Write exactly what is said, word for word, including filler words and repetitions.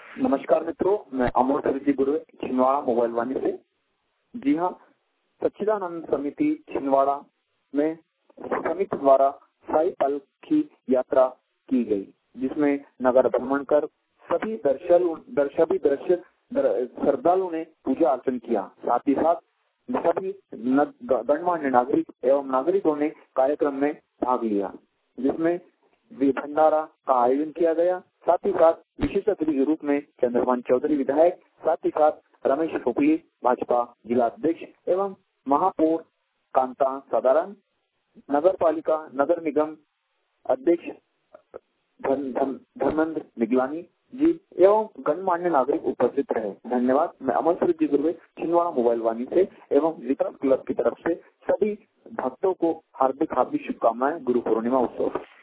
नमस्कार मित्रों, मैं अमोल जी गुरु छिंदवाड़ा मोबाइल वाणी से। जी हाँ, सच्चिदानंद समिति छिंदवाड़ा में समिति द्वारा साई पालकी यात्रा की गई, जिसमें नगर भ्रमण कर सभी दर्शन दर्शवी दर्शन श्रद्धालुओं ने पूजा अर्चन किया। साथ ही साथ सभी गणमान्य नागरिक एवं नागरिकों ने कार्यक्रम में भाग लिया, जिसमें भंडारा का आयोजन किया गया। साथ ही साथ विशेष अतिथि के रूप में चंद्रभान चौधरी विधायक, साथ ही साथ रमेश पोपली भाजपा जिला अध्यक्ष एवं महापौर कांता साधारण, नगर पालिका नगर निगम अध्यक्ष धर्मेंद्र निगलानी जी एवं गणमान्य नागरिक उपस्थित रहे। धन्यवाद। मैं अमल जी गुरु छिंदवाड़ा मोबाइल वाणी से एवं वितरण क्लब की तरफ से सभी भक्तों को हार्दिक हार्दिक शुभकामनाएं। गुरु पूर्णिमा उत्सव।